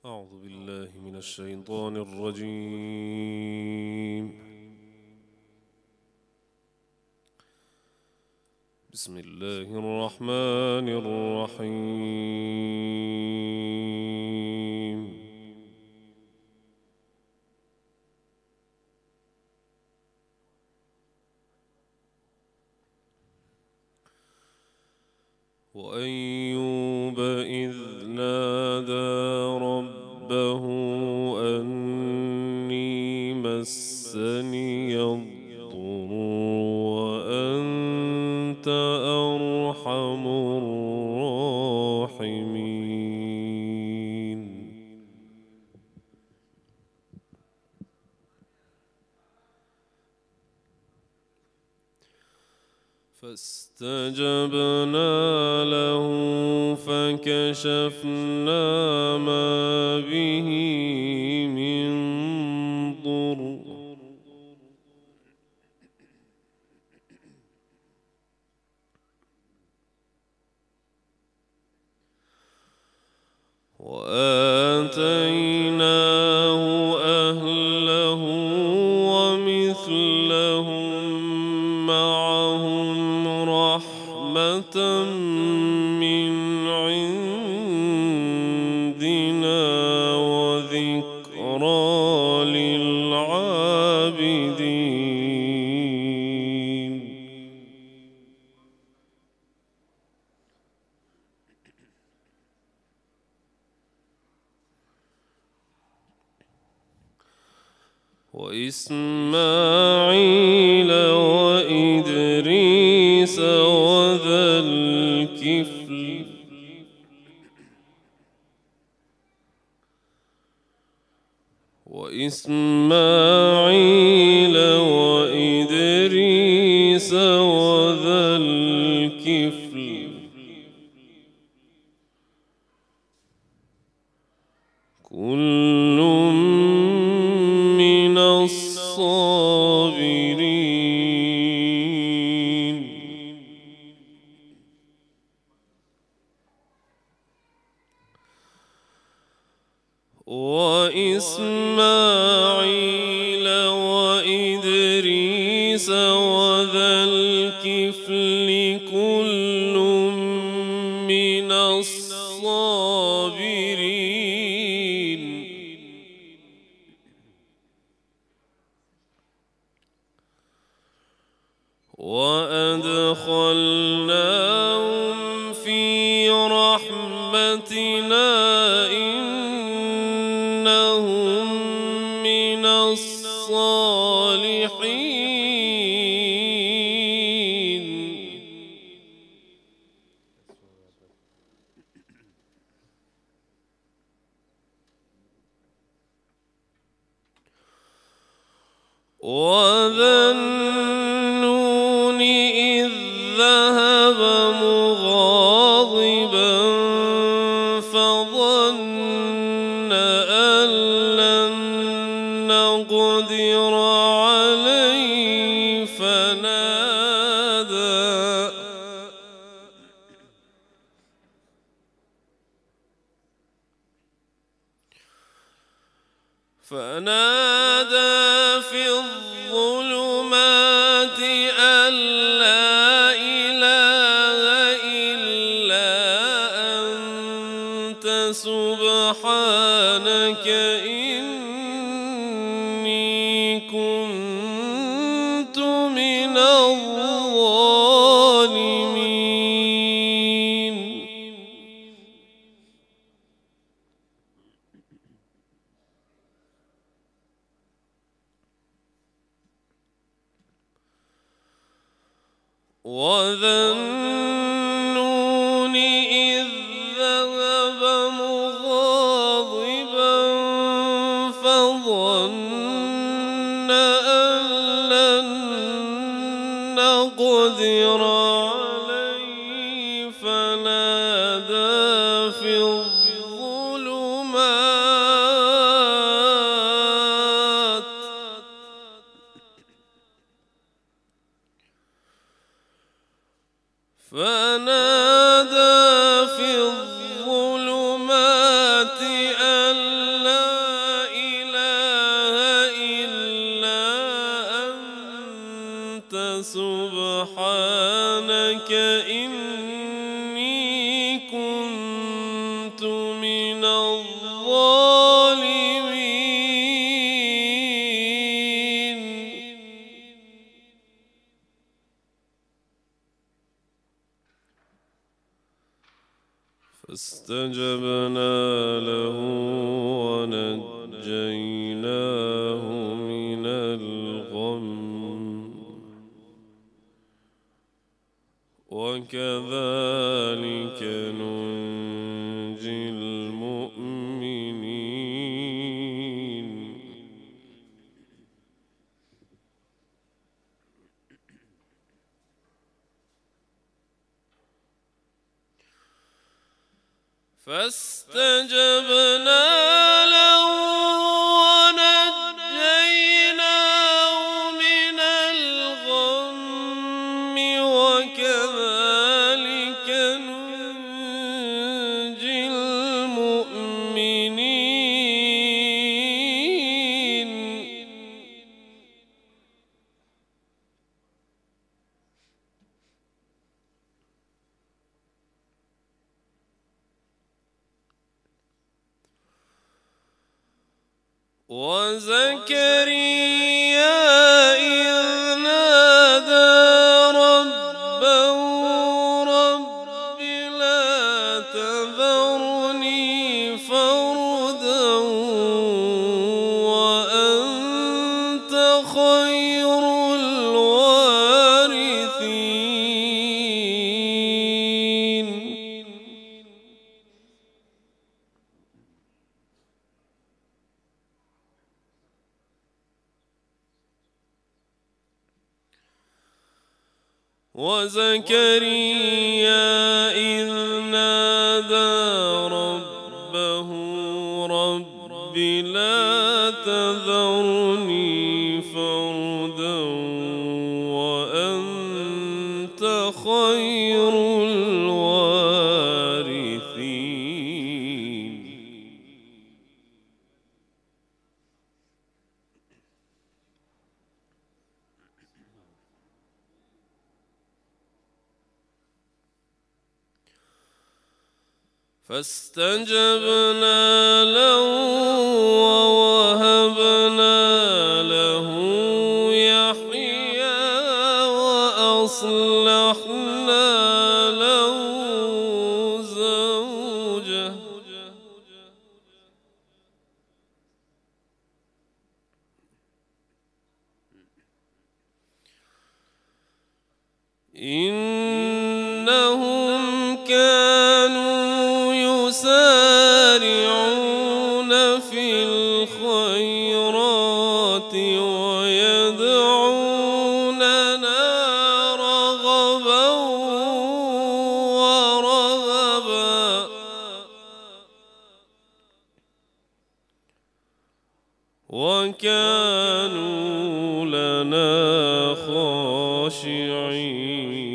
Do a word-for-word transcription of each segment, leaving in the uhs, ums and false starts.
أعوذ بالله من الشيطان الرجيم. بسم الله الرحمن الرحيم. وأيوب إذ نادى ربه أني مسني الضر وأنت أرحم الراحمين. فاستجبنا له فكشفنا ما به من ضر وآتيناه أهله ومثلهم معهم رحمة من عندنا وذكرى للعابدين. وإسماعيل وإدريس وذا الكفل وإسماعيل وإدريس وذا الكفل كل من الصابرين. وإسماعيل وإدريس وذا الكفل كل من الصابرين. وأدخلناهم في رحمتنا إنهم من الصالحين. وذا النون إذ ذهب مغاضبا فظن أن لن نقدر عليه فنادى فنادى في الظلمات أن لا إله إلا أنت سبحانك إني كنت من الظالمين. وذا النون إذ ذهب مغاضبا فظن أن لن نقدر عليه فنادى في الظلمات فنادى في الظلمات أن سبحانك إني كنت من الظالمين فاستجبنا له ونجيناه من الغم وكذلك ننجي المؤمنين فاستجبنا له ونجيناه من الغم وكذلك ننجي المؤمنين وزكريا إذ نادى ربه رب لا تذرني فردا وأنت خير الوارثين وزكريا إذ نادى ربه رب لا تذرني فردا وأنت خير الوارثين فاستجبنا له ووهبنا له يحيى وأصلحنا له زوجه إنهم كانوا يسارعون في الخيرات ويدعوننا رغبا ورهبا وكانوا لنا خاشعين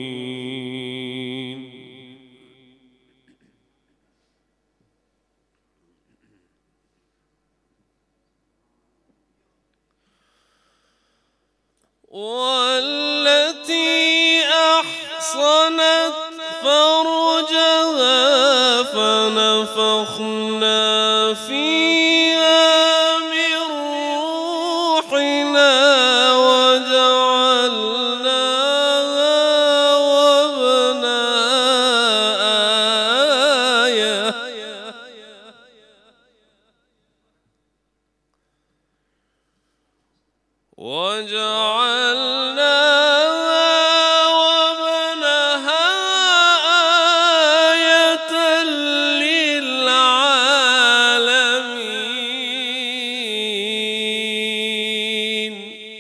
والتي أحصنت فرجها فنفخنا فيها من روحنا وجعلناها وابنها آية وجعلناها وابنها آية للعالمين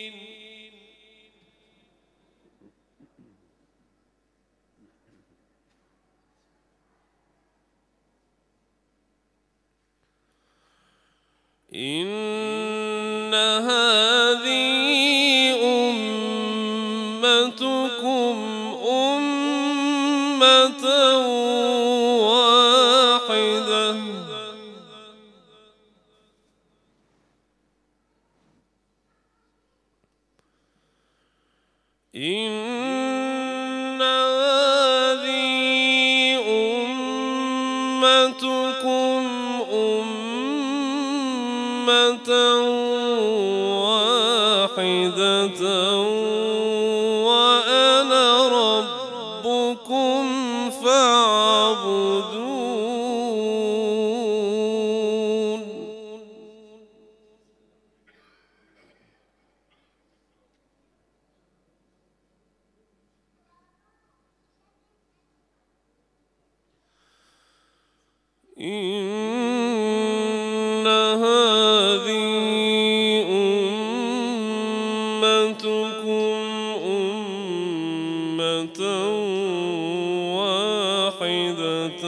إن هذه أمتكم أمة واحدة إن أمتكم أمة واحدة وأنا ربكم فاعبدون إن هذه أمتكم أمة واحدة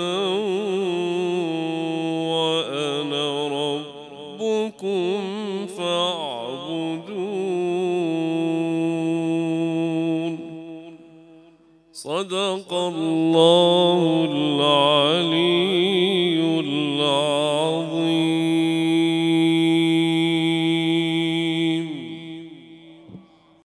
وأنا ربكم فاعبدون صدق الله العليم